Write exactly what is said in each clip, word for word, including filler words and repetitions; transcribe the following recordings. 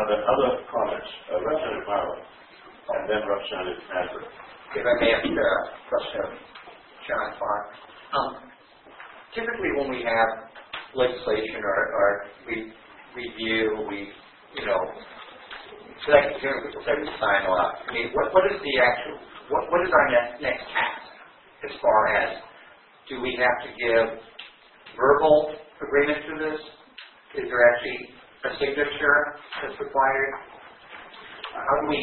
Are there other comments? Uh, Representative Marley, and then Representative Nasser. If I may ask a question of John Farr. Um, typically when we have legislation or, or we review, we, you know, select people say we sign off. I mean, what, what is the actual, what, what is our next, next task as far as, do we have to give verbal agreement to this? Is there actually a signature that's required? How do we...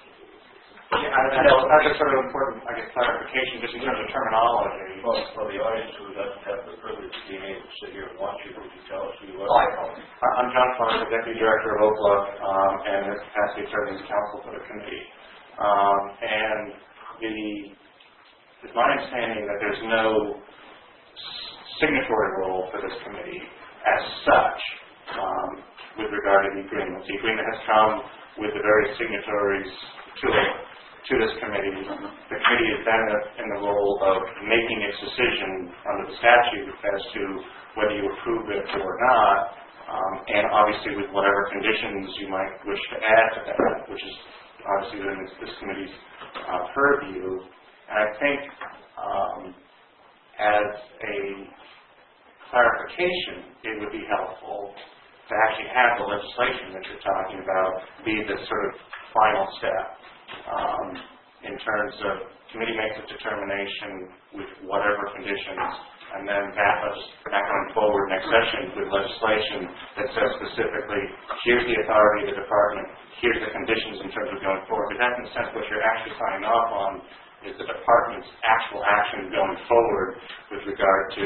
Yeah, I know that's a sort of important, I guess, clarification just in terms of terminology. Well, for the audience who doesn't have the privilege of being able to sit here and watch you, would you tell us who you are? Oh, I know. I'm John Farr, Deputy Director of O P L A, um, and in this capacity serving as counsel for the committee. Um, and the, it's my understanding that there's no signatory role for this committee as such um, with regard to the agreement. The agreement has come with the various signatories to it. To this committee. The committee is then in the role of making its decision under the statute as to whether you approve it or not, um, and obviously with whatever conditions you might wish to add to that, which is obviously within this, this committee's uh, purview. And I think um, as a clarification, it would be helpful to actually have the legislation that you're talking about be the sort of final step. Um, in terms of committee makes a determination with whatever conditions, and then that, that going forward next session with legislation that says specifically, here's the authority of the department, here's the conditions in terms of going forward. But that's in a sense what you're actually signing off on is the department's actual action going forward with regard to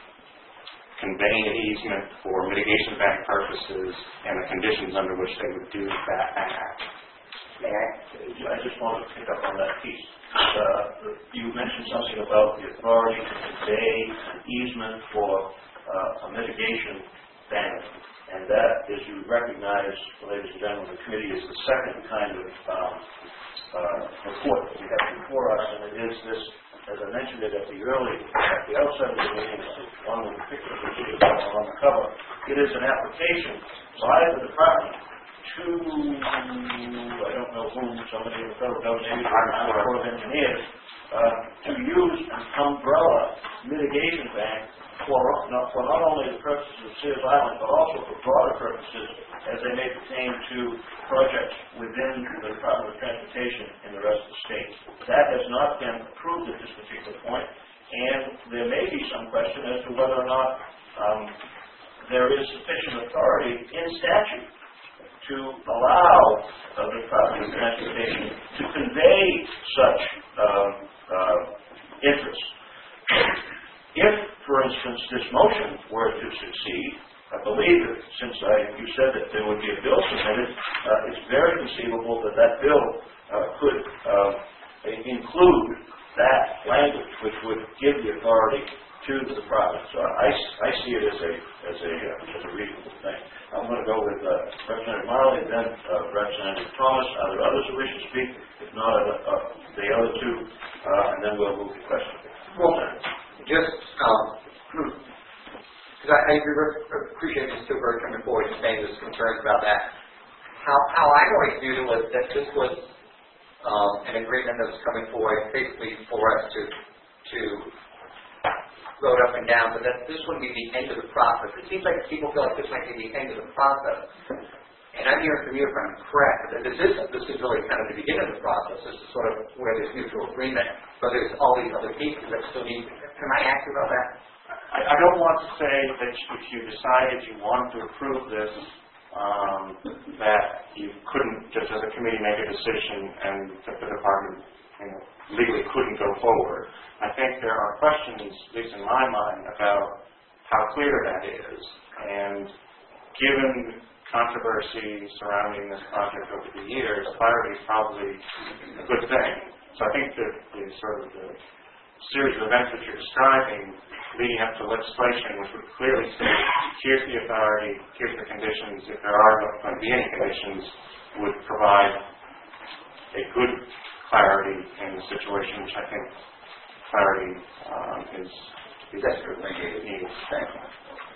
conveying an easement for mitigation bank purposes and the conditions under which they would do that act. I just want to pick up on that piece. Uh, you mentioned something about the authority to convey an easement for uh, a mitigation bank, and that, as you recognize, ladies and gentlemen, the committee is the second kind of um, uh, report that we have before us, and it is this, as I mentioned it at the early, at the outset of the meeting, one of the pictures we see on the cover, it is an application by the department to, I don't know whom, somebody in the federal government, maybe the Corps of Engineers, uh, to use an umbrella mitigation bank for not, for not only the purposes of Sears Island, but also for broader purposes as they may pertain to projects within the Department of Transportation in the rest of the state. That has not been approved at this particular point, and there may be some question as to whether or not um, there is sufficient authority in statute to allow uh, the Department of Transportation to convey such um, uh, interest. If, for instance, this motion were to succeed, I believe that since I, you said that there would be a bill submitted, uh, it's very conceivable that that bill uh, could uh, include that language, which would give the authority to the department. So I, I see it as a as a uh, as a reasonable thing. I'm going to go with uh, Representative Marley, then uh, Representative Thomas. Are there others who wish to speak? If not, uh, uh, the other two, uh, and then we'll move to questions. Well, just because um, I, I appreciate Mister Stuber coming forward and saying there's concerns about that. How how I always viewed it was that this was um, an agreement that was coming forward basically for us to to vote up and down, but that this wouldn't be the end of the process. It seems like people feel like this might be the end of the process. And I'm hearing from you if I'm correct, that this is, this is really kind of the beginning of the process. This is sort of where there's mutual agreement, but there's all these other pieces that still need. Am I accurate about that? I, I don't want to say that if you decided you wanted to approve this, um, that you couldn't, just as a committee, make a decision and that the department, you know, legally couldn't go forward. I think there are questions, at least in my mind, about how clear that is. And given controversy surrounding this project over the years, clarity is probably a good thing. So I think that the sort of the series of events that you're describing leading up to legislation, which would clearly say, here's the authority, here's the conditions, if there are going to be any conditions, would provide a good clarity in the situation, which I think clarity um, is, is desperately needed. Thank you.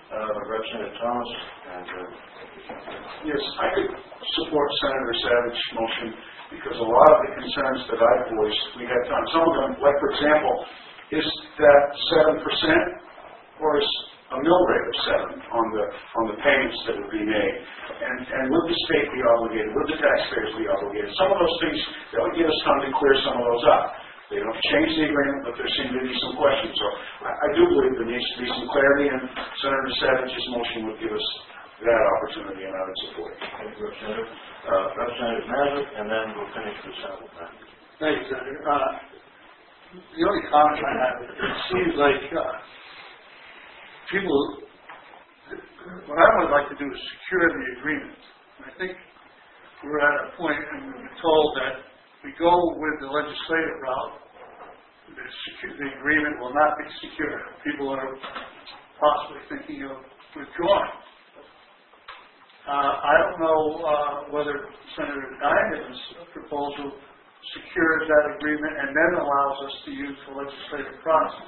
Uh, Representative Thomas, and uh, Yes, I could support Senator Savage's motion because a lot of the concerns that I've voiced, we had time. Some of them, like for example, is that seven percent or is a mill rate of seven on the on the payments that would be made, and and would the state be obligated? Would the taxpayers be obligated? Some of those things that would give us time to clear some of those up. They don't change the agreement, but there seem to be some questions. So I, I do believe there needs to be some clarity, and Senator Savage's motion would give us that opportunity, and I would support it. Thank you, Representative. Uh, Representative Mazur, and then we'll finish with Senator Bennett. Thank you, Senator. Uh, the only comment I have is it seems like uh, people, what I would like to do is secure the agreement. I think we're at a point, and we've been told that we go with the legislative route, the, secu- the agreement will not be secure. People are possibly thinking of withdrawing. Uh, I don't know uh, whether Senator Diamond's proposal secures that agreement and then allows us to use the legislative process.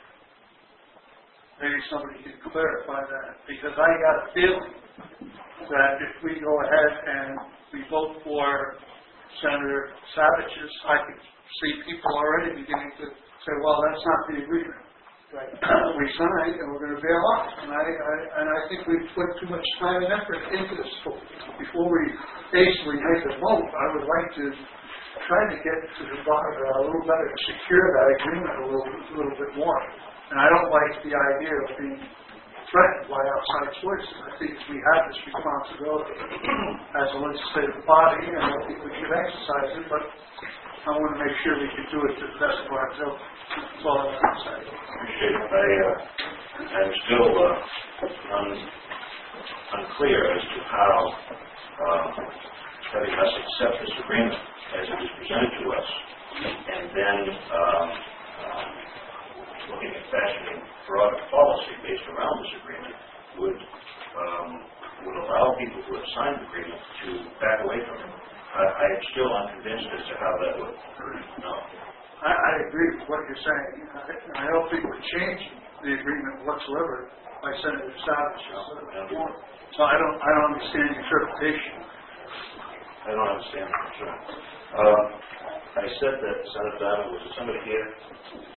Maybe somebody can clarify that, because I got a feeling that if we go ahead and we vote for Senator Savage's, I could see people already beginning to say, well, that's not the agreement. Right. We signed and we're going to bail out. And I, I, and I think we've put too much time and effort into this. Before we basically make a vote, I would like to try to get to the bottom uh, a little better, secure that agreement a little, a little bit more. And I don't like the idea of being threatened by outside choices. I think we have this responsibility as a legislative body, and I think we should exercise it, but I want to make sure we can do it to the best of our ability. That's all I want to say. Appreciate it. I, uh, I'm still uh, un, unclear as to how uh, having us accept this agreement as it is presented to us, and then um, um, looking at fashioning broad policy based around this agreement would um, would allow people who have signed the agreement to back away from it. I, I am still unconvinced as to how that would no. I, I agree with what you're saying. I, I don't think we're changing the agreement whatsoever by Senator Savage. No, So I don't, I don't understand the interpretation. I don't understand. Sure. Uh, I said that Senator Diamond, was there somebody here?